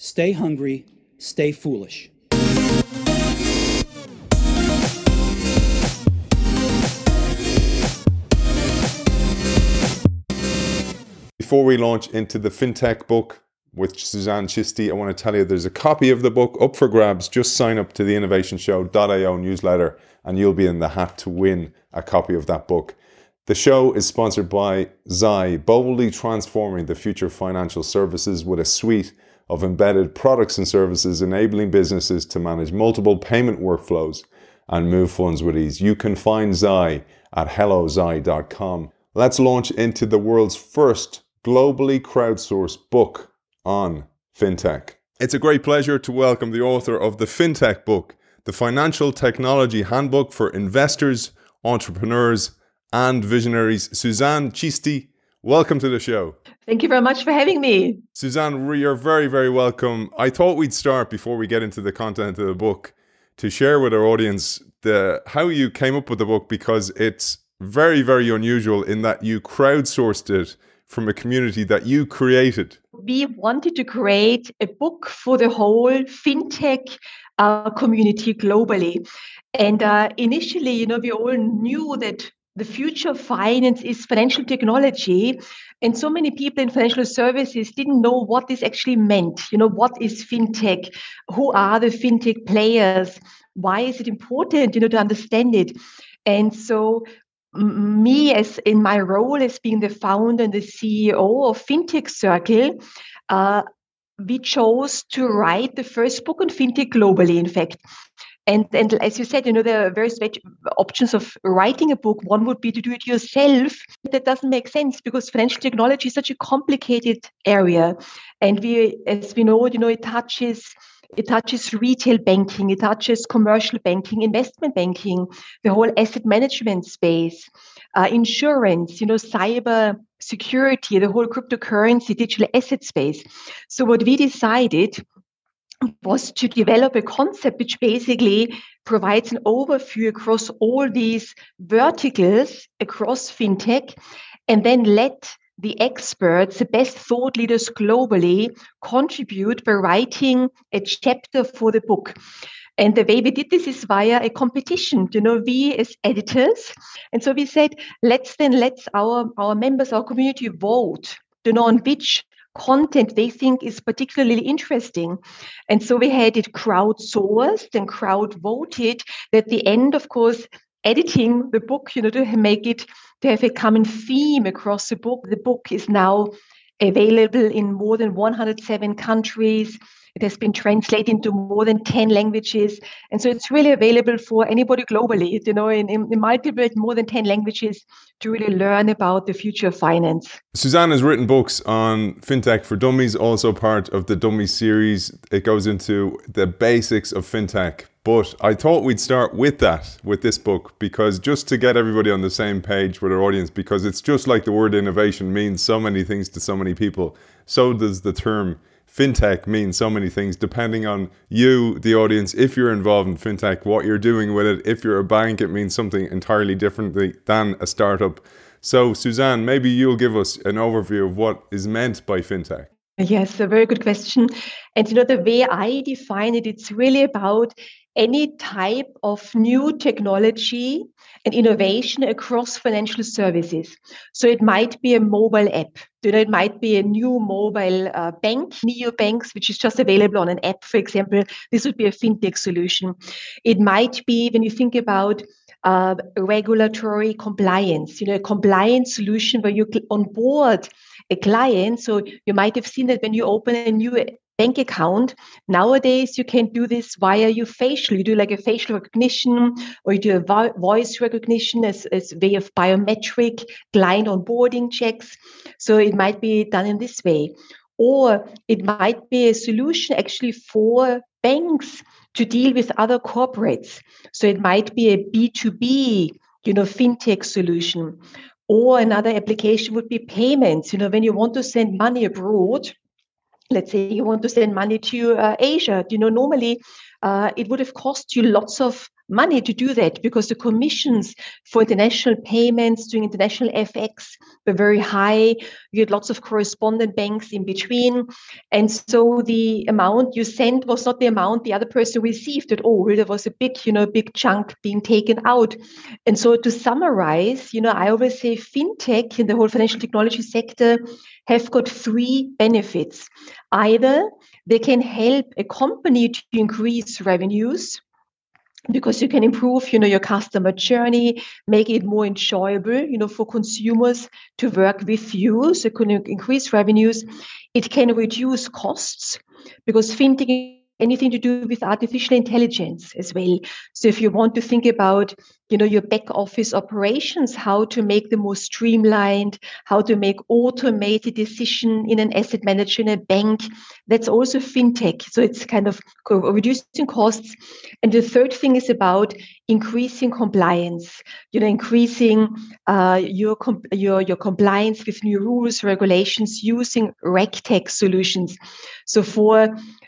Stay hungry, stay foolish. Before we launch into the FinTech book with Suzanne Cisti, I want to tell you there's a copy of the book up for grabs. Just sign up to the innovationshow.io newsletter and you'll be in the hat to win a copy of that book. The show is sponsored by Zai, boldly transforming the future of financial services with a suite of embedded products and services enabling businesses to manage multiple payment workflows and move funds with ease. You can find Zai at hellozai.com. Let's launch into the world's first globally crowdsourced book on FinTech. It's a great pleasure to welcome the author of the FinTech book, the Financial Technology Handbook for Investors, Entrepreneurs, and Visionaries. Suzanne Cisti, welcome to the show. Thank you very much for having me. Suzanne, you're very, very welcome. I thought we'd start before we get into the content of the book to share with our audience how you came up with the book, because it's very, very unusual in that you crowdsourced it from a community that you created. We wanted to create a book for the whole FinTech community globally. And initially, we all knew that the future of finance is financial technology. And so many people in financial services didn't know what this actually meant. What is FinTech? Who are the FinTech players? Why is it important, to understand it? And so me, as in my role as being the founder and the CEO of FinTech Circle, we chose to write the first book on FinTech globally, in fact. And as you said, there are various options of writing a book. One would be to do it yourself. That doesn't make sense because financial technology is such a complicated area. And as we know, it touches retail banking, it touches commercial banking, investment banking, the whole asset management space, insurance, cyber security, the whole cryptocurrency, digital asset space. So what we decided was to develop a concept which basically provides an overview across all these verticals across FinTech, and then let the experts, the best thought leaders globally, contribute by writing a chapter for the book. And the way we did this is via a competition, we as editors. And so we said, let's our members, our community vote, on which content they think is particularly interesting. And so we had it crowdsourced and crowd voted. At the end, of course, editing the book, to have a common theme across the book. The book is now available in more than 107 countries. It has been translated into more than 10 languages. And so it's really available for anybody globally, in multiple, more than 10 languages to really learn about the future of finance. Suzanne has written books on FinTech for Dummies, also part of the Dummies series. It goes into the basics of FinTech. But I thought we'd start with this book, because just to get everybody on the same page with our audience, because it's just like the word innovation means so many things to so many people. So does the term FinTech mean so many things, depending on you, the audience. If you're involved in FinTech, what you're doing with it. If you're a bank, it means something entirely differently than a startup. So, Suzanne, maybe you'll give us an overview of what is meant by FinTech. Yes, a very good question. And the way I define it, it's really about any type of new technology and innovation across financial services. So it might be a mobile app. It might be a new mobile bank, neobanks, which is just available on an app, for example. This would be a FinTech solution. It might be, when you think about regulatory compliance, a compliance solution where you onboard a client. So you might have seen that when you open a new bank account, nowadays you can do this via your facial. You do like a facial recognition, or you do a voice recognition as way of biometric client onboarding checks. So it might be done in this way. Or it might be a solution actually for banks to deal with other corporates. So it might be a B2B, FinTech solution. Or another application would be payments. When you want to send money abroad, let's say you want to send money to Asia, normally it would have cost you lots of money to do that because the commissions for international payments, doing international FX were very high. You had lots of correspondent banks in between. And so the amount you sent was not the amount the other person received at all. There was a big chunk being taken out. And so to summarize, I always say fintech in the whole financial technology sector have got three benefits. Either they can help a company to increase revenues because you can improve, your customer journey, make it more enjoyable, for consumers to work with you. So it can increase revenues. It can reduce costs because fintech anything to do with artificial intelligence as well. So if you want to think about, your back office operations, how to make them more streamlined, how to make automated decision in an asset manager in a bank, that's also fintech. So it's kind of reducing costs. And the third thing is about increasing compliance, increasing your compliance with new rules, regulations using RegTech solutions. So for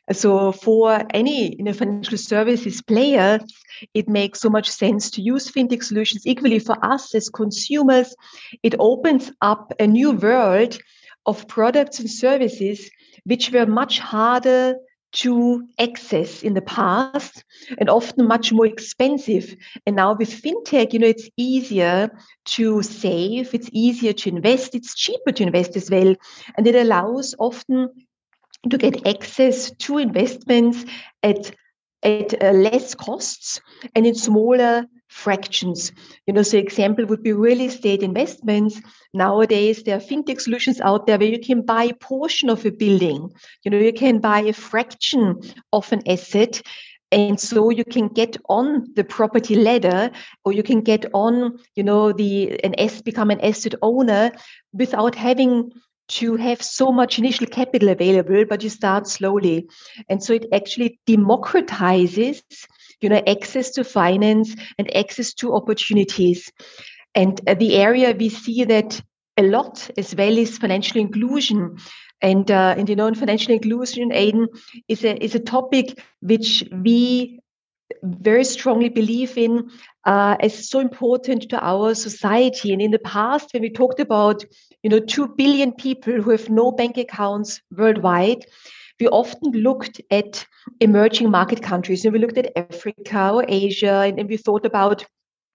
any financial services player, it makes so much sense to use fintech solutions. Equally for us as consumers, it opens up a new world of products and services which were much harder to access in the past and often much more expensive. And now with fintech, it's easier to save, it's easier to invest, it's cheaper to invest as well. And it allows often to get access to investments at less costs and in smaller fractions. So example would be real estate investments. Nowadays, there are fintech solutions out there where you can buy a portion of a building. You can buy a fraction of an asset. And so you can get on the property ladder, or you can get on, become an asset owner without having to have so much initial capital available, but you start slowly. And so it actually democratizes, access to finance and access to opportunities. And the area we see that a lot as well is financial inclusion. And in financial inclusion, Aidan, is a topic which we very strongly believe in as so important to our society. And in the past, when we talked about 2 billion people who have no bank accounts worldwide, we often looked at emerging market countries. And we looked at Africa or Asia, and we thought about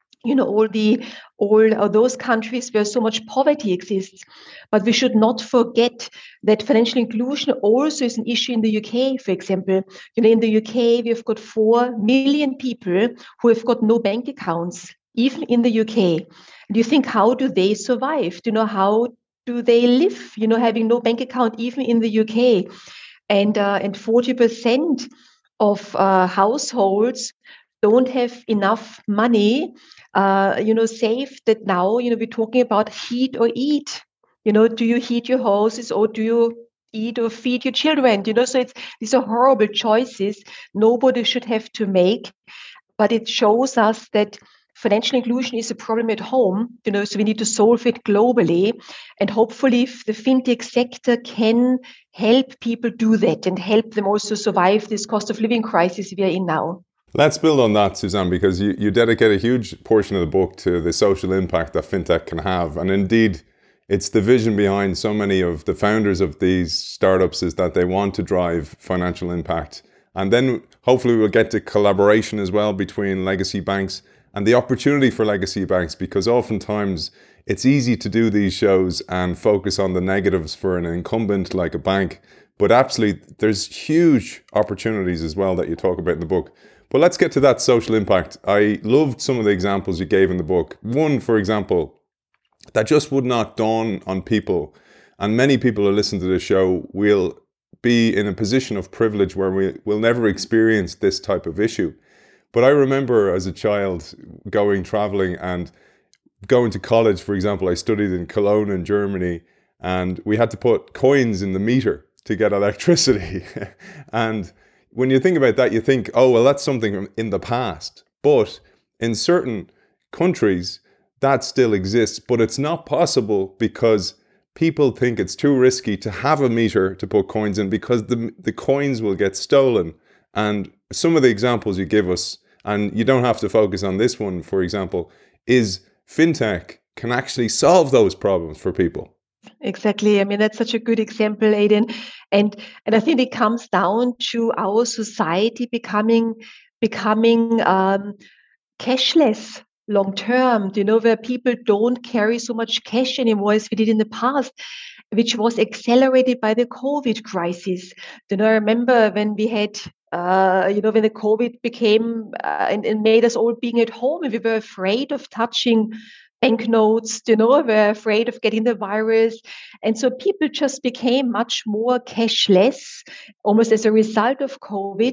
all those countries where so much poverty exists. But we should not forget that financial inclusion also is an issue in the UK, for example. In the UK, we've got 4 million people who have got no bank accounts, even in the UK. Do you think, how do they survive? How do they live, having no bank account, even in the UK? And 40% of households don't have enough money saved, that now, we're talking about heat or eat. Do you heat your houses, or do you eat or feed your children? So these are horrible choices nobody should have to make. But it shows us that financial inclusion is a problem at home, so we need to solve it globally. And hopefully the fintech sector can help people do that and help them also survive this cost of living crisis we are in now. Let's build on that, Suzanne, because you dedicate a huge portion of the book to the social impact that fintech can have. And indeed, it's the vision behind so many of the founders of these startups, is that they want to drive financial impact. And then hopefully we'll get to collaboration as well between legacy banks and the opportunity for legacy banks, because oftentimes it's easy to do these shows and focus on the negatives for an incumbent like a bank. But absolutely, there's huge opportunities as well that you talk about in the book. But let's get to that social impact. I loved some of the examples you gave in the book. One, for example, that just would not dawn on people. And many people who listen to the show will be in a position of privilege where we will never experience this type of issue. But I remember as a child traveling and going to college, for example. I studied in Cologne in Germany, and we had to put coins in the meter to get electricity. And when you think about that, you think, oh, well, that's something in the past. But in certain countries, that still exists. But it's not possible because people think it's too risky to have a meter to put coins in, because the coins will get stolen. And some of the examples you give us, And you don't have to focus on this one, for example, is fintech can actually solve those problems for people. Exactly. I mean, that's such a good example, Aiden. And I think it comes down to our society becoming cashless long term, where people don't carry so much cash anymore as we did in the past, which was accelerated by the COVID crisis. I remember when we had, when the COVID became and made us all being at home, and we were afraid of touching banknotes, we're afraid of getting the virus. And so people just became much more cashless, almost as a result of COVID.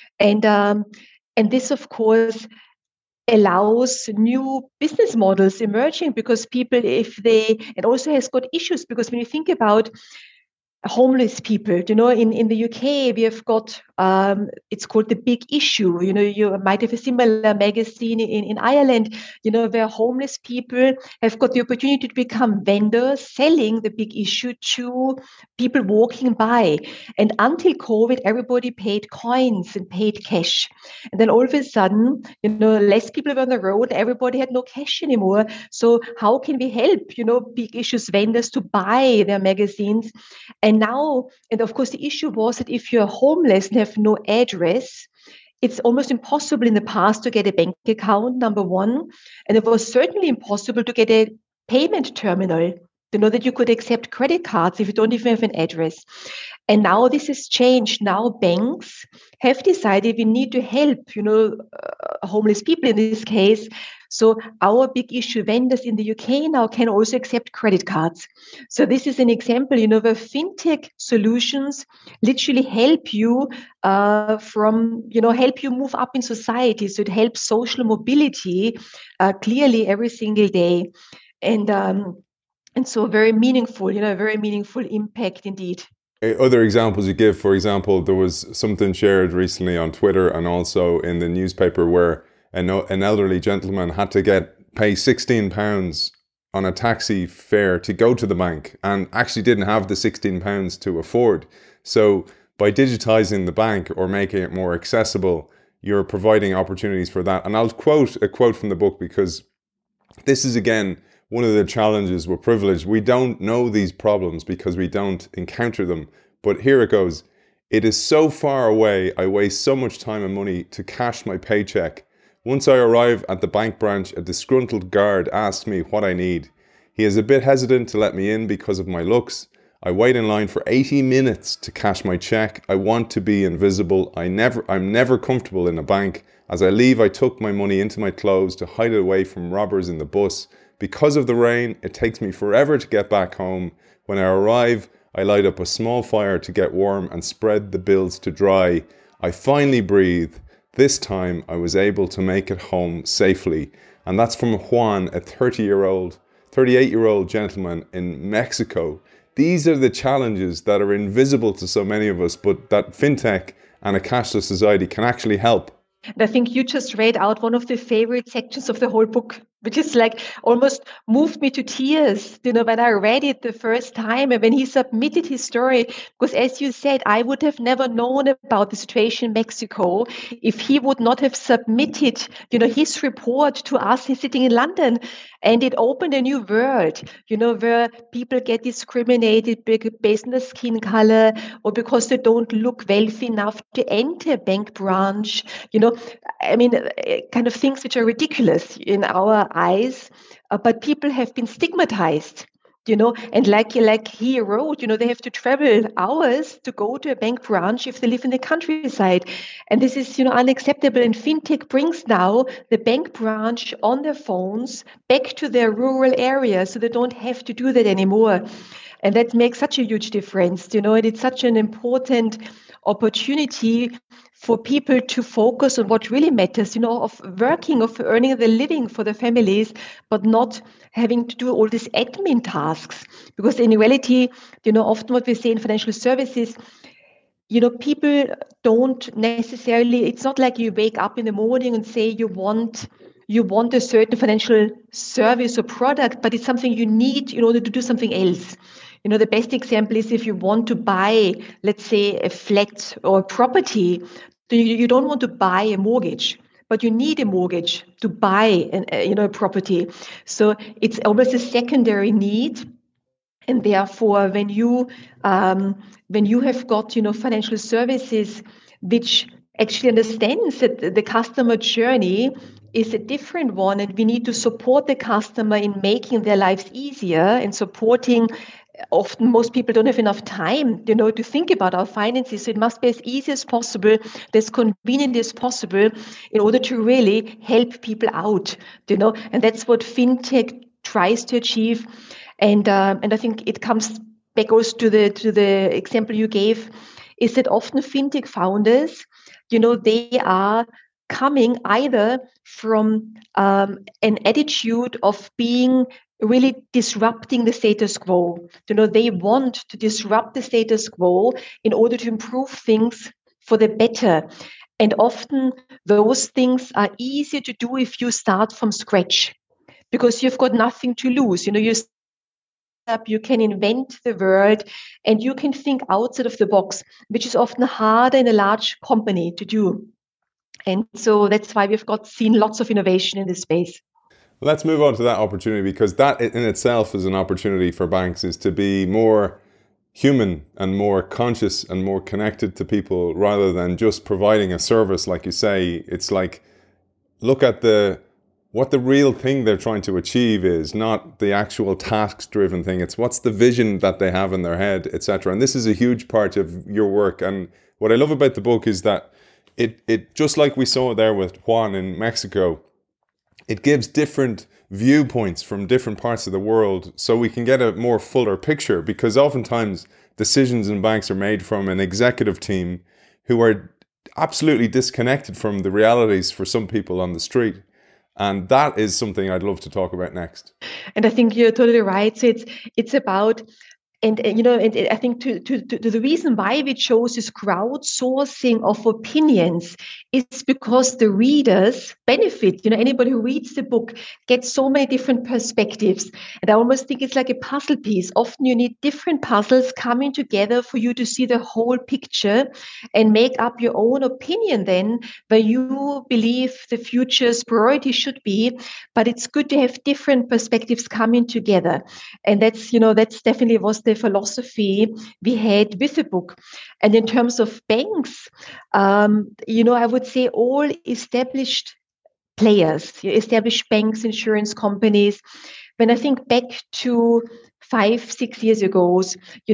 And this, of course, allows new business models emerging, because people, it also has got issues, because when you think about homeless people, in the UK, we have got, it's called The Big Issue. You might have a similar magazine in Ireland, where homeless people have got the opportunity to become vendors selling The Big Issue to people walking by. And until COVID, everybody paid coins and paid cash. And then all of a sudden, less people were on the road, everybody had no cash anymore. So how can we help, Big Issues vendors to buy their magazines? And now, and of course, the issue was that if you're homeless and have no address, it's almost impossible in the past to get a bank account, number one. And it was certainly impossible to get a payment terminal, that you could accept credit cards if you don't even have an address. And now this has changed. Now banks have decided we need to help, homeless people in this case. So our Big Issue vendors in the UK now can also accept credit cards. So this is an example, where fintech solutions literally help you help you move up in society. So it helps social mobility clearly every single day. And so very meaningful, very meaningful impact indeed. Other examples you give, for example, there was something shared recently on Twitter and also in the newspaper where an elderly gentleman had to pay £16 on a taxi fare to go to the bank, and actually didn't have the £16 to afford. So by digitizing the bank or making it more accessible, you're providing opportunities for that. And I'll quote a quote from the book, because this is, again, one of the challenges with privilege. We don't know these problems because we don't encounter them. But here it goes. It is so far away, I waste so much time and money to cash my paycheck. Once I arrive at the bank branch, a disgruntled guard asks me what I need. He is a bit hesitant to let me in because of my looks. I wait in line for 80 minutes to cash my check. I want to be invisible. I'm never comfortable in a bank. As I leave, I tuck my money into my clothes to hide it away from robbers in the bus. Because of the rain, it takes me forever to get back home. When I arrive, I light up a small fire to get warm and spread the bills to dry. I finally breathe. This time I was able to make it home safely. And that's from Juan, a 38-year-old gentleman in Mexico. These are the challenges that are invisible to so many of us, but that fintech and a cashless society can actually help. And I think you just read out one of the favorite sections of the whole book, which is like almost moved me to tears, when I read it the first time and when he submitted his story. Because as you said, I would have never known about the situation in Mexico if he would not have submitted, his report to us. He's sitting in London, and it opened a new world, where people get discriminated based on their skin color or because they don't look wealthy enough to enter a bank branch, kind of things which are ridiculous in our eyes, but people have been stigmatized, and like he wrote, they have to travel hours to go to a bank branch if they live in the countryside. And this is, unacceptable. And fintech brings now the bank branch on their phones back to their rural area, so they don't have to do that anymore. And that makes such a huge difference, and it's such an important opportunity for people to focus on what really matters, of working, of earning the living for their families, but not having to do all these admin tasks. Because in reality, often what we say in financial services, people don't necessarily, it's not like you wake up in the morning and say you want a certain financial service or product, but it's something you need in order to do something else. The best example is if you want to buy, let's say, a flat or a property, you don't want to buy a mortgage, but you need a mortgage to buy a property. So it's almost a secondary need. And therefore, when you have got financial services which actually understands that the customer journey is a different one, and we need to support the customer in making their lives easier and supporting. Often most people don't have enough time, to think about our finances. So it must be as easy as possible, as convenient as possible, in order to really help people out, and that's what fintech tries to achieve. And I think it goes to the example you gave, is that often fintech founders, they are coming either from an attitude of being really disrupting the status quo. They want to disrupt the status quo in order to improve things for the better. And often those things are easier to do if you start from scratch, because you've got nothing to lose. You can invent the word, and you can think outside of the box, which is often harder in a large company to do. And so that's why we've seen lots of innovation in this space. Let's move on to that opportunity, because that in itself is an opportunity for banks, is to be more human and more conscious and more connected to people, rather than just providing a service. Like you say, it's like, look at what the real thing they're trying to achieve is, not the actual task-driven thing. It's what's the vision that they have in their head, etc. And this is a huge part of your work. And what I love about the book is that it just like we saw there with Juan in Mexico, it gives different viewpoints from different parts of the world, so we can get a more fuller picture. Because oftentimes decisions in banks are made from an executive team who are absolutely disconnected from the realities for some people on the street. And that is something I'd love to talk about next. And I think you're totally right. So it's about, and I think to the reason why we chose this crowdsourcing of opinions is because the readers benefit. Anybody who reads the book gets so many different perspectives. And I almost think it's like a puzzle piece. Often you need different puzzles coming together for you to see the whole picture and make up your own opinion then, where you believe the future's priority should be. But it's good to have different perspectives coming together. And that's definitely was the philosophy we had with the book. And in terms of banks, I would say all established players, established banks, insurance companies. When I think back to 5-6 years ago,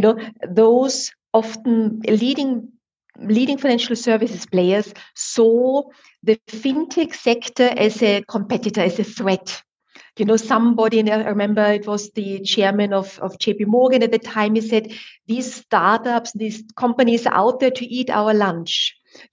those often leading financial services players saw the fintech sector as a competitor, as a threat. Somebody, and I remember it was the chairman of JP Morgan at the time, he said, these startups, these companies are out there to eat our lunch.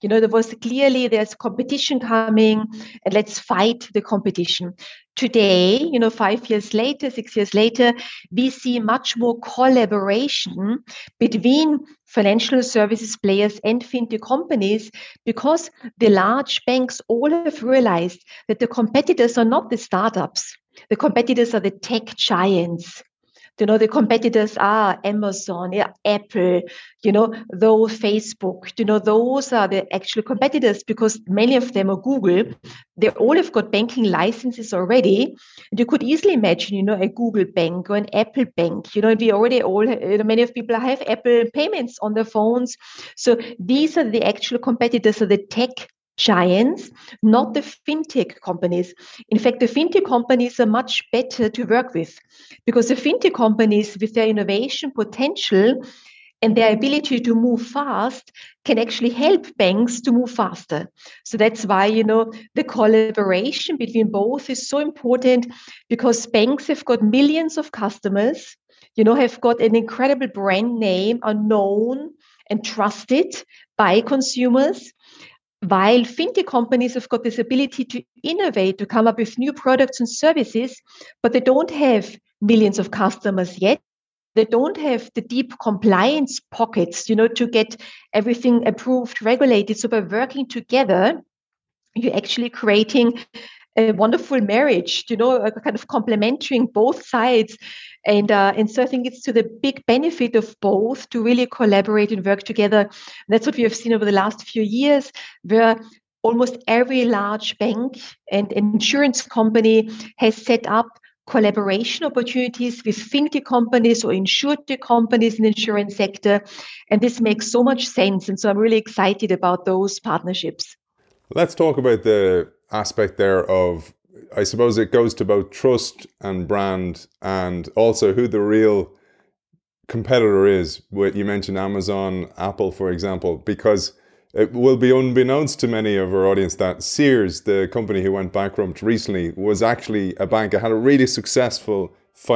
There's competition coming, and let's fight the competition. Today, 5 years later, 6 years later, we see much more collaboration between financial services players and fintech companies, because the large banks all have realized that the competitors are not the startups. The competitors are the tech giants. The competitors are Amazon, Apple, those Facebook, those are the actual competitors, because many of them are Google. They all have got banking licenses already. And you could easily imagine, a Google bank or an Apple bank, and we already many of people have Apple payments on their phones. So these are the actual competitors of the tech giants, not the fintech companies. In fact, the fintech companies are much better to work with, because the fintech companies, with their innovation potential and their ability to move fast, can actually help banks to move faster. So that's why, the collaboration between both is so important, because banks have got millions of customers, have got an incredible brand name, are known and trusted by consumers, while fintech companies have got this ability to innovate, to come up with new products and services, but they don't have millions of customers yet. They don't have the deep compliance pockets, to get everything approved, regulated. So by working together, you're actually creating a wonderful marriage, a kind of complementing both sides. And so I think it's to the big benefit of both to really collaborate and work together. And that's what we have seen over the last few years, where almost every large bank and insurance company has set up collaboration opportunities with fintech companies or insurtech companies in the insurance sector. And this makes so much sense. And so I'm really excited about those partnerships. Let's talk about the aspect there of, I suppose it goes to both trust and brand, and also who the real competitor is. You mentioned Amazon, Apple, for example, because it will be unbeknownst to many of our audience that Sears, the company who went bankrupt recently, was actually a bank. It had a really successful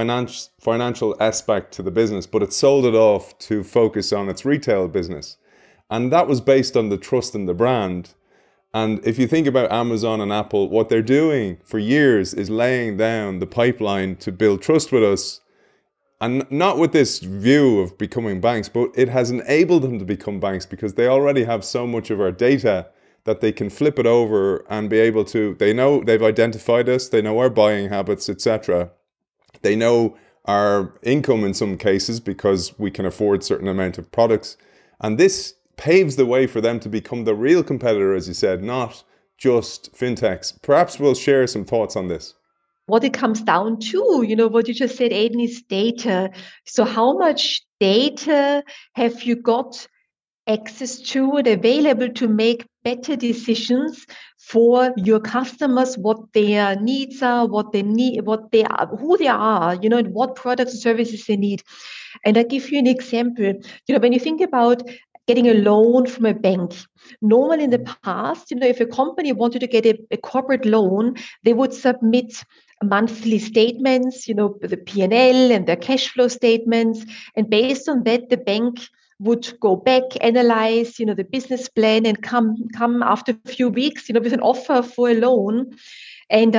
financial aspect to the business, but it sold it off to focus on its retail business. And that was based on the trust in the brand. And if you think about Amazon and Apple, what they're doing for years is laying down the pipeline to build trust with us. And not with this view of becoming banks, but it has enabled them to become banks because they already have so much of our data that they can flip it over and be able to, they know they've identified us, they know our buying habits, etc. They know our income in some cases because we can afford certain amount of products. And this paves the way for them to become the real competitor, as you said, not just fintechs. Perhaps we'll share some thoughts on this. What it comes down to, what you just said, Aidan, is data. So how much data have you got access to and available to make better decisions for your customers, what their needs are, what they need, what they are, who they are, and what products and services they need. And I give you an example. When you think about getting a loan from a bank, normally in the past, if a company wanted to get a corporate loan, they would submit monthly statements, the P&L and their cash flow statements. And based on that, the bank would go back, analyze, the business plan, and come after a few weeks, with an offer for a loan. And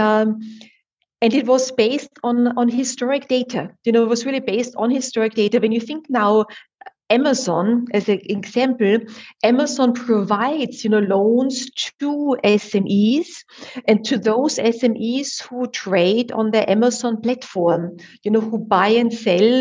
it was based on historic data. It was really based on historic data. When you think now, Amazon, as an example, Amazon provides, loans to SMEs and to those SMEs who trade on the Amazon platform, who buy and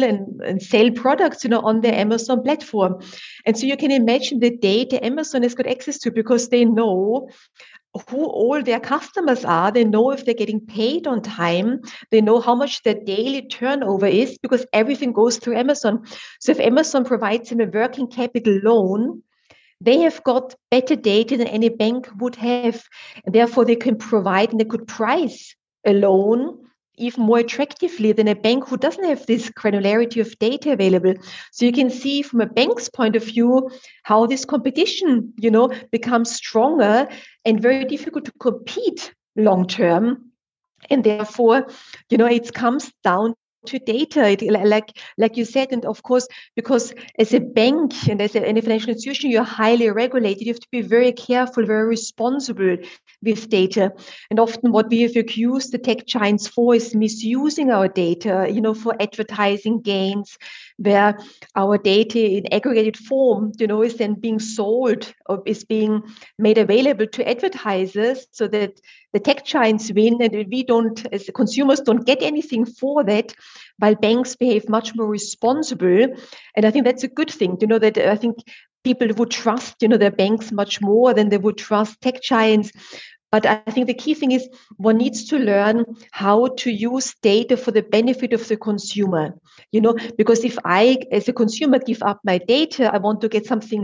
sell products, on the Amazon platform. And so you can imagine the data Amazon has got access to because they know who all their customers are. They know if they're getting paid on time. They know how much their daily turnover is because everything goes through Amazon. So if Amazon provides them a working capital loan, they have got better data than any bank would have. And therefore, they can provide and they could price a loan even more attractively than a bank who doesn't have this granularity of data available. So you can see from a bank's point of view how this competition, becomes stronger and very difficult to compete long term. And therefore, it comes down to data, like you said, and of course, because as a bank and as a financial institution, you're highly regulated. You have to be very careful, very responsible with data. And often, what we have accused the tech giants for is misusing our data, for advertising gains, where our data in aggregated form, is then being sold or is being made available to advertisers, so that the tech giants win, and we don't, as consumers, don't get anything for that, while banks behave much more responsible. And I think that's a good thing, that I think people would trust, their banks much more than they would trust tech giants. But I think the key thing is one needs to learn how to use data for the benefit of the consumer, because if I, as a consumer, give up my data, I want to get something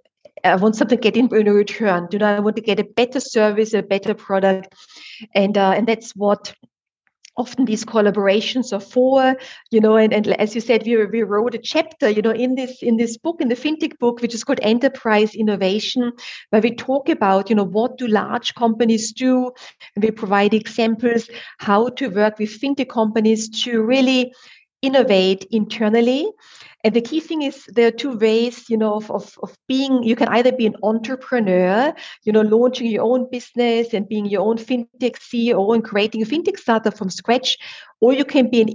I want something to get in return. I want to get a better service, a better product. And that's what often these collaborations are for, and as you said, we wrote a chapter, in this book, in the fintech book, which is called Enterprise Innovation, where we talk about, what do large companies do, and we provide examples how to work with fintech companies to really innovate internally. And the key thing is there are two ways, of being. You can either be an entrepreneur, launching your own business and being your own fintech CEO and creating a fintech startup from scratch, or you can be an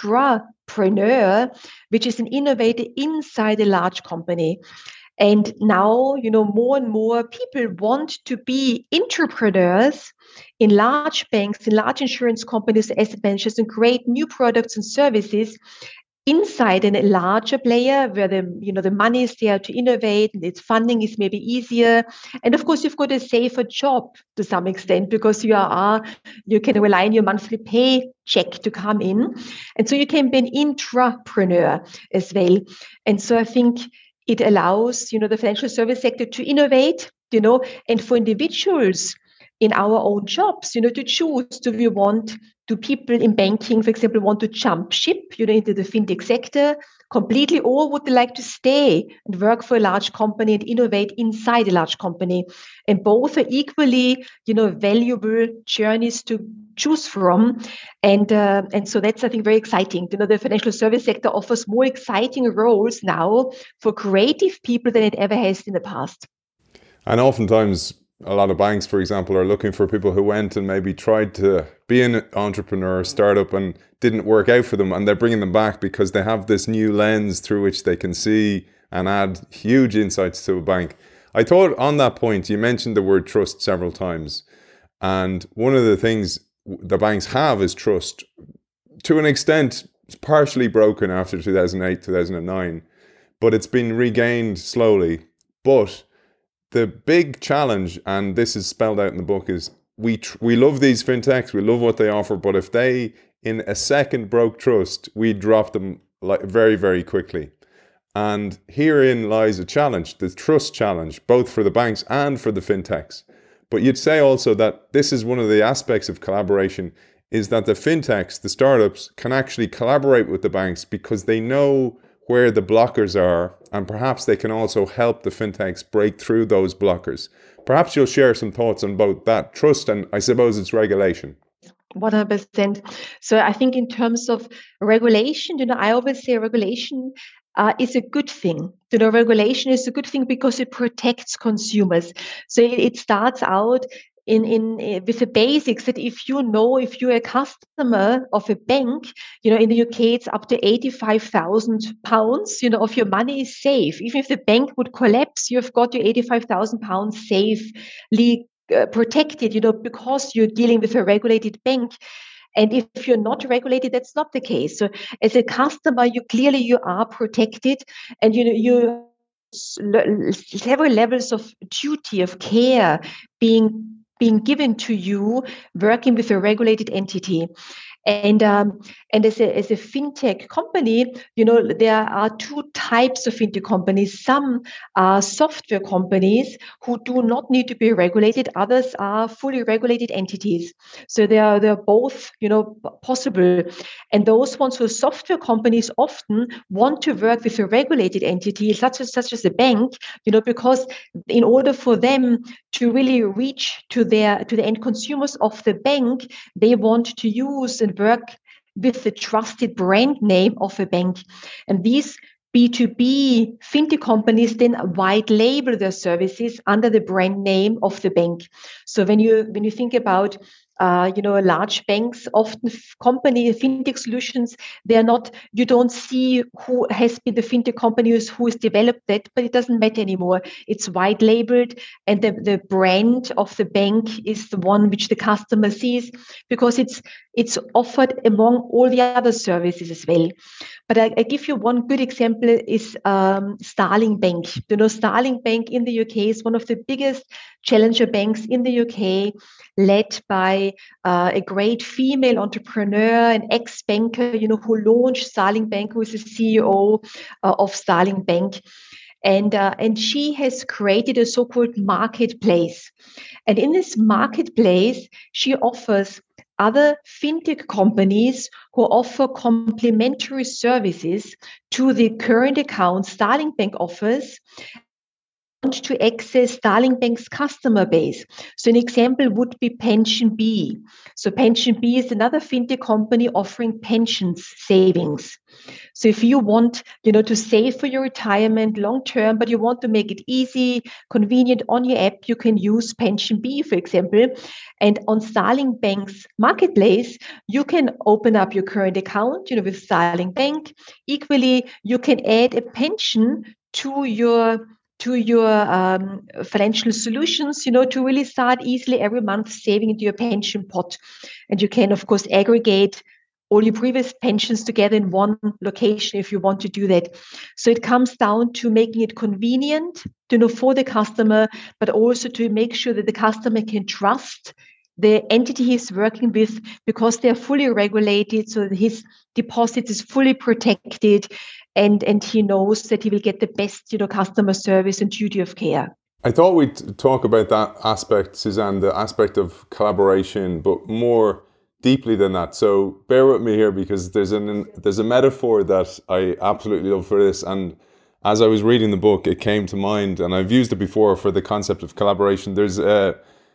intrapreneur, which is an innovator inside a large company. And now, more and more people want to be entrepreneurs in large banks, in large insurance companies, asset managers, and create new products and services inside a larger player where the money is there to innovate and its funding is maybe easier. And of course, you've got a safer job to some extent because you can rely on your monthly pay check to come in. And so you can be an intrapreneur as well. And so I think it allows, the financial service sector to innovate, and for individuals in our own jobs, to choose, do people in banking, for example, want to jump ship, into the fintech sector completely, or would they like to stay and work for a large company and innovate inside a large company? And both are equally, valuable journeys to choose from. And so that's, I think, very exciting. The financial service sector offers more exciting roles now for creative people than it ever has in the past. And oftentimes, a lot of banks, for example, are looking for people who went and maybe tried to be an entrepreneur, startup, and didn't work out for them. And they're bringing them back because they have this new lens through which they can see and add huge insights to a bank. I thought on that point, you mentioned the word trust several times. And one of the things the banks have is trust. To an extent, it's partially broken after 2008, 2009, but it's been regained slowly. But the big challenge, and this is spelled out in the book, is we love these fintechs, we love what they offer, but if they in a second broke trust, we drop them like very, very quickly. And herein lies a challenge, the trust challenge, both for the banks and for the fintechs. But you'd say also that this is one of the aspects of collaboration, is that the fintechs, the startups, can actually collaborate with the banks because they know where the blockers are, and perhaps they can also help the fintechs break through those blockers. Perhaps you'll share some thoughts on both that trust and, I suppose, it's regulation. 100%. So I think in terms of regulation, I always say regulation is a good thing. Regulation is a good thing because it protects consumers. So it starts out with the basics that if you're a customer of a bank, in the UK, it's up to £85,000, of your money is safe. Even if the bank would collapse, you've got your £85,000 safely protected, because you're dealing with a regulated bank. And if you're not regulated, that's not the case. So as a customer, you are protected, and you several levels of duty, of care being given to you working with a regulated entity. And as a fintech company, there are two types of fintech companies. Some are software companies who do not need to be regulated. Others are fully regulated entities. So they're both, possible. And those ones who are software companies often want to work with a regulated entity, such as a bank, because in order for them to really reach to the end consumers of the bank, they want to use and work with the trusted brand name of a bank. And these B2B fintech companies then white label their services under the brand name of the bank. So when you think about large banks, often fintech solutions, you don't see who has been the fintech company who has developed that, but it doesn't matter anymore. It's white labeled, and the brand of the bank is the one which the customer sees because it's offered among all the other services as well. But I give you one good example is Starling Bank. Starling Bank in the UK is one of the biggest challenger banks in the UK, led by a great female entrepreneur, an ex-banker, who launched Starling Bank, who is the CEO of Starling Bank. And she has created a so-called marketplace. And in this marketplace, she offers other fintech companies who offer complementary services to the current account Starling Bank offers to access Starling Bank's customer base. So an example would be PensionBee. So PensionBee is another fintech company offering pensions savings. So if you want, to save for your retirement long term, but you want to make it easy, convenient on your app, you can use PensionBee, for example. And on Starling Bank's marketplace, you can open up your current account, with Starling Bank. Equally, you can add a pension to your financial solutions, to really start easily every month saving into your pension pot. And you can, of course, aggregate all your previous pensions together in one location if you want to do that. So it comes down to making it convenient for the customer, but also to make sure that the customer can trust the entity he's working with because they're fully regulated, so that his deposit is fully protected, and he knows that he will get the best customer service and duty of care. I thought we'd talk about that aspect, Suzanne, the aspect of collaboration, but more deeply than that. So bear with me here, because there's a metaphor that I absolutely love for this. And as I was reading the book, it came to mind, and I've used it before for the concept of collaboration. There's an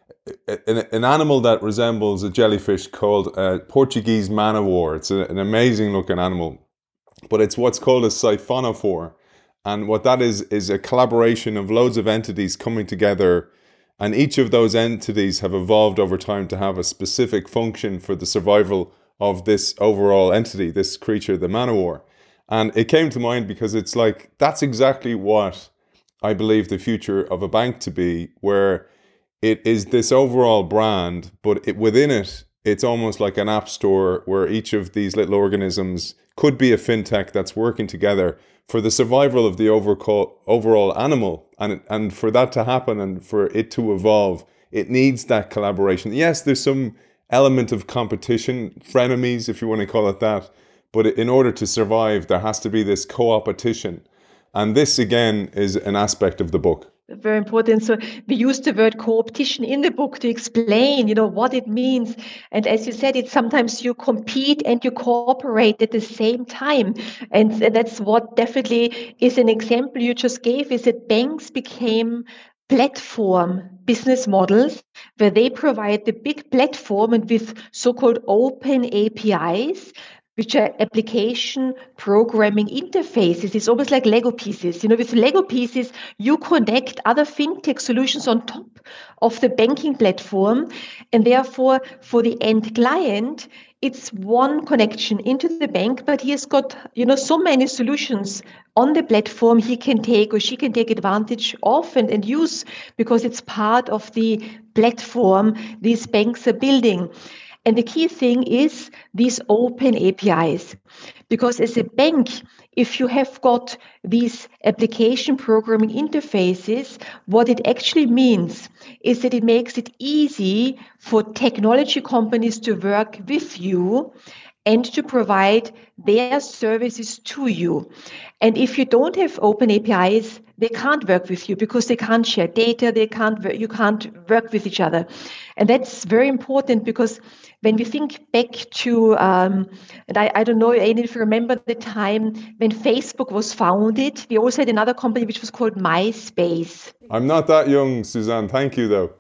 animal that resembles a jellyfish called a Portuguese man-o'-war. It's an amazing looking animal, but it's what's called a siphonophore. And what that is a collaboration of loads of entities coming together, and each of those entities have evolved over time to have a specific function for the survival of this overall entity, this creature, the man-o'-war. And it came to mind because it's like, that's exactly what I believe the future of a bank to be, where it is this overall brand, but within it, it's almost like an app store where each of these little organisms could be a fintech that's working together for the survival of the overall animal. And for that to happen and for it to evolve, it needs that collaboration. Yes, there's some element of competition, frenemies, if you want to call it that. But in order to survive, there has to be this co-opetition. And this, again, is an aspect of the book. Very important. So we use the word co-opetition in the book to explain, what it means. And as you said, it's sometimes you compete and you cooperate at the same time. And that's what definitely is an example you just gave, is that banks became platform business models where they provide the big platform and with so-called open APIs, which are application programming interfaces. It's almost like Lego pieces. With Lego pieces, you connect other fintech solutions on top of the banking platform. And therefore, for the end client, it's one connection into the bank, but he has got, so many solutions on the platform he can take or she can take advantage of and use, because it's part of the platform these banks are building. And the key thing is these open APIs, because as a bank, if you have got these application programming interfaces, what it actually means is that it makes it easy for technology companies to work with you and to provide their services to you. And if you don't have open APIs, they can't work with you because they can't share data, you can't work with each other. And that's very important, because when we think back to, and I don't know, Aidan, if you remember the time when Facebook was founded, we also had another company which was called MySpace. I'm not that young, Suzanne. Thank you, though.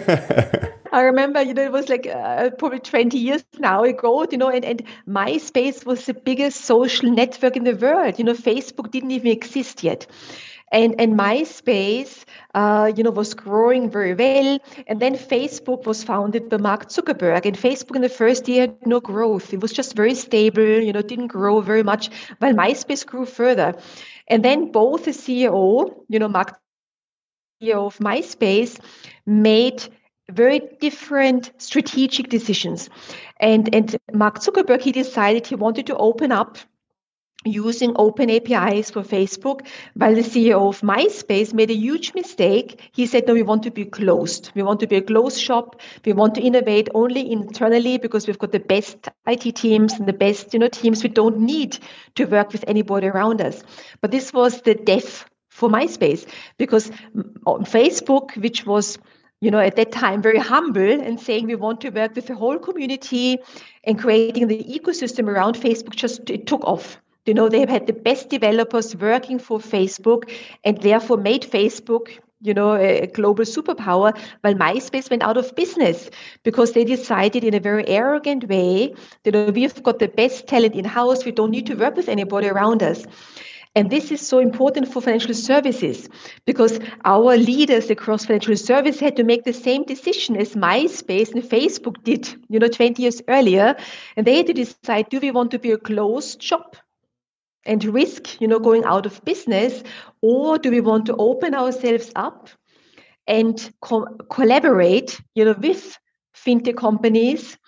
I remember, it was like probably 20 years now ago, and MySpace was the biggest social network in the world. Facebook didn't even exist yet. And MySpace, was growing very well. And then Facebook was founded by Mark Zuckerberg. And Facebook in the first year had no growth. It was just very stable, didn't grow very much, while MySpace grew further. And then both the CEO, Mark, CEO of MySpace, made very different strategic decisions. And Mark Zuckerberg, he decided he wanted to open up using open APIs for Facebook, while the CEO of MySpace made a huge mistake. He said, no, we want to be closed. We want to be a closed shop. We want to innovate only internally because we've got the best IT teams and the best, teams. We don't need to work with anybody around us. But this was the death for MySpace, because Facebook, which was at that time very humble and saying we want to work with the whole community and creating the ecosystem around Facebook, it took off. They have had the best developers working for Facebook and therefore made Facebook, a global superpower, while MySpace went out of business because they decided in a very arrogant way that we've got the best talent in-house, we don't need to work with anybody around us. And this is so important for financial services, because our leaders across financial services had to make the same decision as MySpace and Facebook did, 20 years earlier. And they had to decide, do we want to be a closed shop and risk, going out of business, or do we want to open ourselves up and collaborate, with fintech companies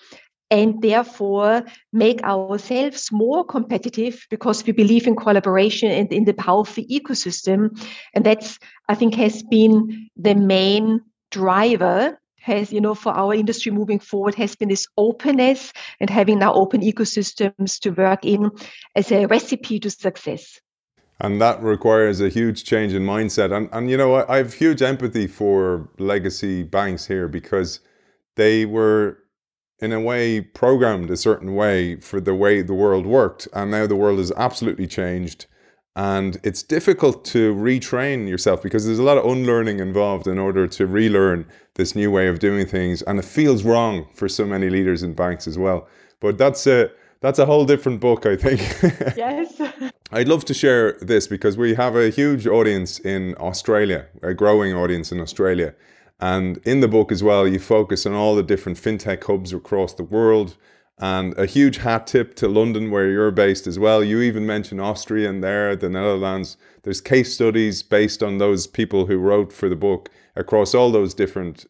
and therefore make ourselves more competitive because we believe in collaboration and in the power of the ecosystem. And that's, I think, has been the main driver, has, for our industry moving forward, has been this openness and having now open ecosystems to work in as a recipe to success. And that requires a huge change in mindset. And you know, I have huge empathy for legacy banks here because they were, in a way, programmed a certain way for the way the world worked. And now the world has absolutely changed. And it's difficult to retrain yourself because there's a lot of unlearning involved in order to relearn this new way of doing things. And it feels wrong for so many leaders in banks as well. But that's a whole different book, I think. Yes. I'd love to share this because we have a huge audience in Australia, a growing audience in Australia. And in the book as well, you focus on all the different fintech hubs across the world. And a huge hat tip to London, where you're based as well. You even mentioned Austria in there, the Netherlands. There's case studies based on those people who wrote for the book across all those different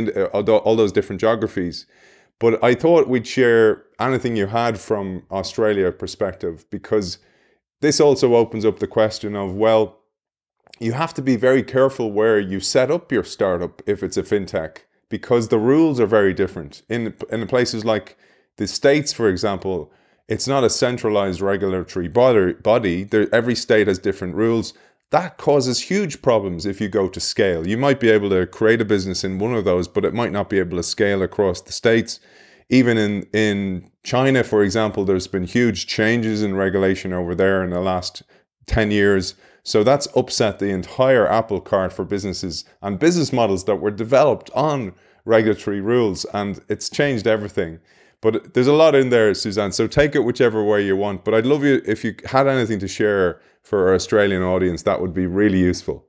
geographies. But I thought we'd share anything you had from Australia perspective, because this also opens up the question of, well, you have to be very careful where you set up your startup if it's a fintech, because the rules are very different. In places like the States, for example, it's not a centralized regulatory body. Every state has different rules. That causes huge problems if you go to scale. You might be able to create a business in one of those, but it might not be able to scale across the states. Even in China, for example, there's been huge changes in regulation over there in the last 10 years. So that's upset the entire apple cart for businesses and business models that were developed on regulatory rules, and it's changed everything. But there's a lot in there, Suzanne, so take it whichever way you want. But I'd love you, if you had anything to share for our Australian audience, that would be really useful.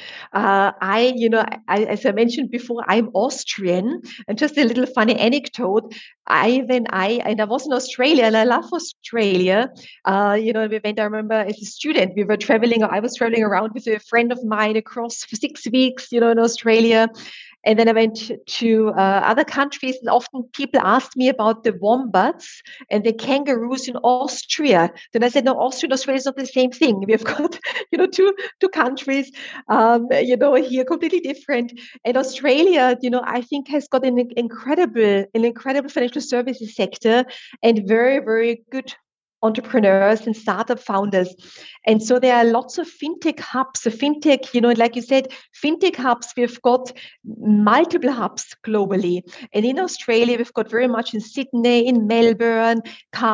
As I mentioned before, I'm Austrian, and just a little funny anecdote. I was in Australia, and I love Australia. We went. I remember as a student, I was traveling around with a friend of mine across for 6 weeks, in Australia. And then I went to other countries, and often people asked me about the wombats and the kangaroos in Austria. Then I said, no, Austria and Australia is not the same thing. We've got, two countries, here completely different. And Australia, I think has got an incredible financial services sector and very, very good entrepreneurs and startup founders. And so there are lots of fintech hubs. So fintech, like you said, fintech hubs, we've got multiple hubs globally. And in Australia, we've got very much in Sydney, in Melbourne,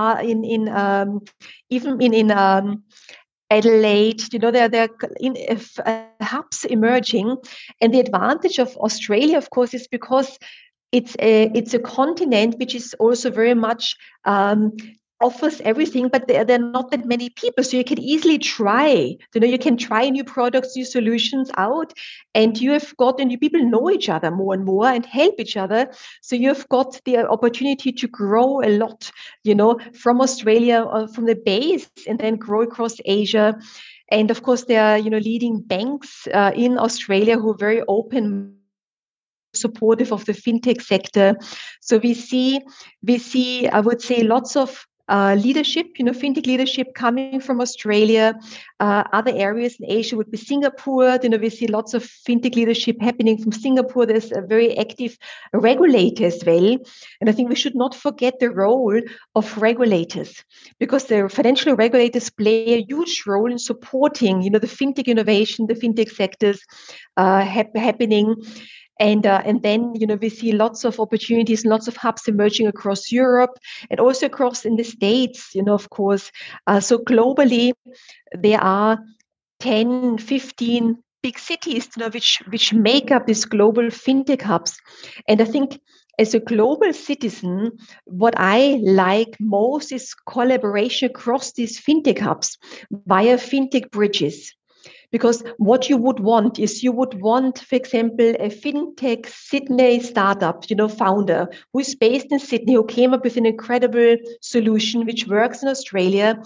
even in Adelaide, there are hubs emerging. And the advantage of Australia, of course, is because it's a continent which is also very much offers everything, but there are not that many people. So you can easily try, you can try new products, new solutions out, and people know each other more and more and help each other. So you've got the opportunity to grow a lot, from Australia, from the base, and then grow across Asia. And of course, there are, leading banks in Australia who are very open, supportive of the fintech sector. So we see, I would say, lots of leadership, fintech leadership coming from Australia. Other areas in Asia would be Singapore. We see lots of fintech leadership happening from Singapore. There's a very active regulator as well. And I think we should not forget the role of regulators, because the financial regulators play a huge role in supporting, the fintech innovation, the fintech sectors happening. And then, we see lots of opportunities, lots of hubs emerging across Europe and also across in the States, of course. So globally, there are 10, 15 big cities, which make up these global fintech hubs. And I think as a global citizen, what I like most is collaboration across these fintech hubs via fintech bridges. Because what you would want, for example, a fintech Sydney startup, founder who is based in Sydney, who came up with an incredible solution which works in Australia,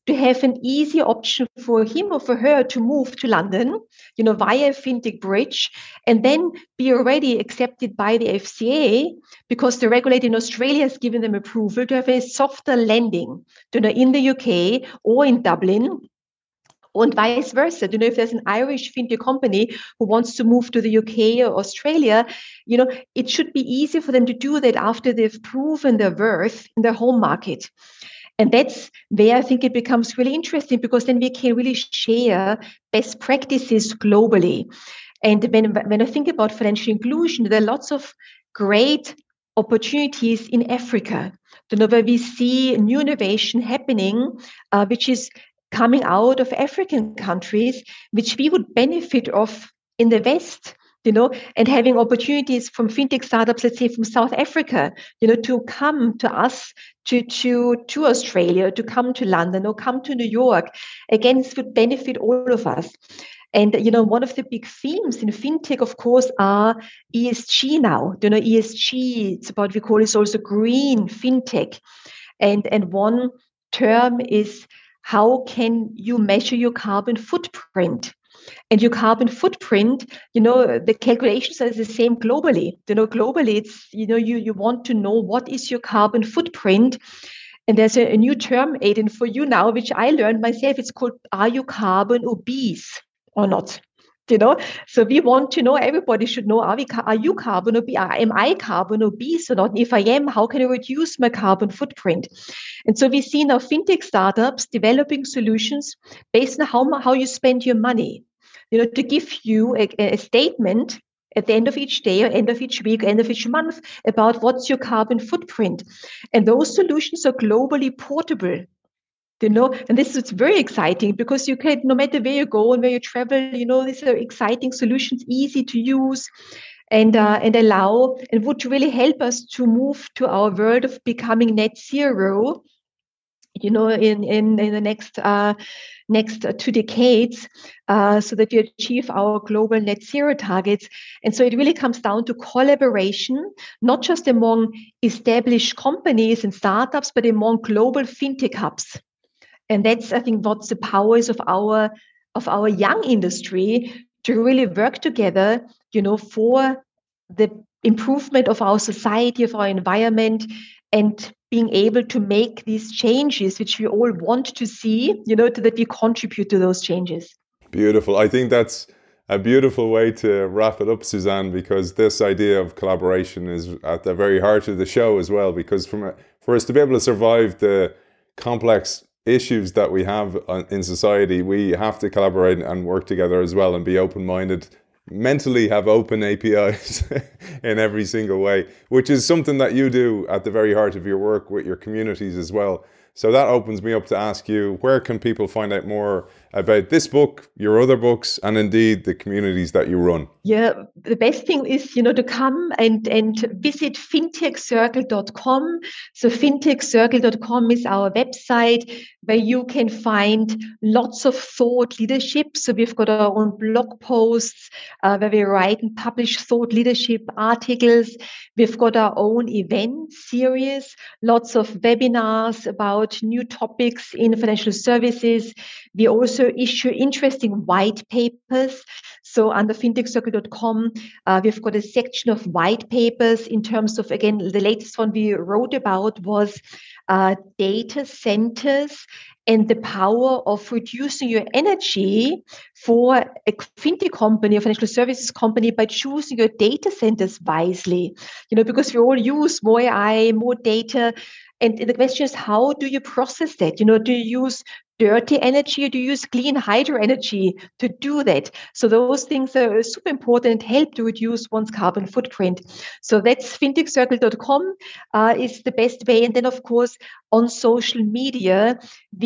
to have an easy option for him or for her to move to London, via fintech bridge, and then be already accepted by the FCA, because the regulator in Australia has given them approval to have a softer lending, in the UK or in Dublin. And vice versa, if there's an Irish fintech company who wants to move to the UK or Australia, it should be easy for them to do that after they've proven their worth in their home market. And that's where I think it becomes really interesting, because then we can really share best practices globally. And when I think about financial inclusion, there are lots of great opportunities in Africa, where we see new innovation happening, which is coming out of African countries, which we would benefit of in the West, and having opportunities from fintech startups, let's say from South Africa, to come to us, to Australia, to come to London or come to New York. Again, this would benefit all of us. And, one of the big themes in fintech, of course, are ESG now. ESG, it's about, we call it also green fintech. And one term is, how can you measure your carbon footprint? And your carbon footprint, the calculations are the same globally. Globally, it's, you want to know what is your carbon footprint. And there's a new term, Aidan, for you now, which I learned myself. It's called, are you carbon obese or not? So we want to know, everybody should know, are you carbon obese? Am I carbon obese or not? If I am, how can I reduce my carbon footprint? And so we see now fintech startups developing solutions based on how you spend your money, to give you a statement at the end of each day or end of each week, end of each month, about what's your carbon footprint. And those solutions are globally portable. And this is very exciting, because you can, no matter where you go and where you travel, these are exciting solutions, easy to use, and allow, and would really help us to move to our world of becoming net zero, in the next 2 decades, so that we achieve our global net zero targets. And so it really comes down to collaboration, not just among established companies and startups, but among global fintech hubs. And that's, I think, what the power is of our young industry, to really work together, for the improvement of our society, of our environment, and being able to make these changes, which we all want to see, that we contribute to those changes. Beautiful. I think that's a beautiful way to wrap it up, Suzanne, because this idea of collaboration is at the very heart of the show as well, because for us to be able to survive the complex issues that we have in society, we have to collaborate and work together as well, and be open-minded, mentally have open APIs in every single way, which is something that you do at the very heart of your work with your communities as well. So that opens me up to ask you, where can people find out more about this book, your other books, and indeed the communities that you run? Yeah, the best thing is, to come and visit fintechcircle.com. So fintechcircle.com is our website where you can find lots of thought leadership. So we've got our own blog posts where we write and publish thought leadership articles. We've got our own event series, lots of webinars about new topics in financial services. We also issue interesting white papers. So under fintechcircle.com, we've got a section of white papers in terms of, again, the latest one we wrote about was data centers and the power of reducing your energy for a fintech company, a financial services company, by choosing your data centers wisely. Because we all use more AI, more data. And the question is, how do you process that? Do you use dirty energy, or do you use clean hydro energy to do that? So those things are super important and help to reduce one's carbon footprint. So that's fintechcircle.com is the best way. And then, of course, on social media,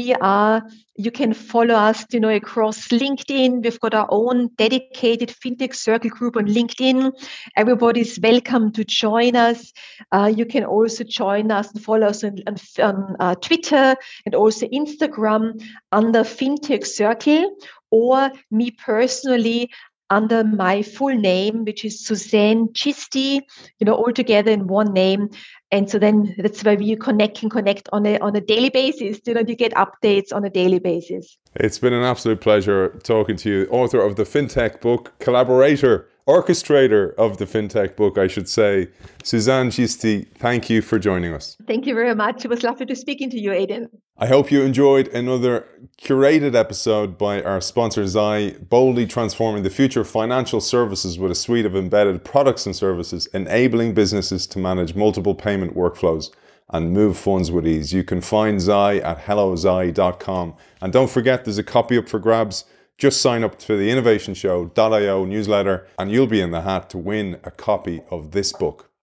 you can follow us, across LinkedIn. We've got our own dedicated Fintech Circle group on LinkedIn. Everybody's welcome to join us. You can also join us and follow us on Twitter and also Instagram under Fintech Circle, or me personally under my full name, which is Suzanne Chisti, all together in one name. And so then that's where we can connect on a daily basis. You get updates on a daily basis. It's been an absolute pleasure talking to you, author of the FinTech book, collaborator, orchestrator of the FinTech book, I should say. Suzanne Chisti, thank you for joining us. Thank you very much. It was lovely to speak to you, Aidan. I hope you enjoyed another curated episode by our sponsor Zai, boldly transforming the future of financial services with a suite of embedded products and services, enabling businesses to manage multiple payment workflows and move funds with ease. You can find Zai at hellozai.com. And don't forget, there's a copy up for grabs. Just sign up to the innovationshow.io newsletter and you'll be in the hat to win a copy of this book.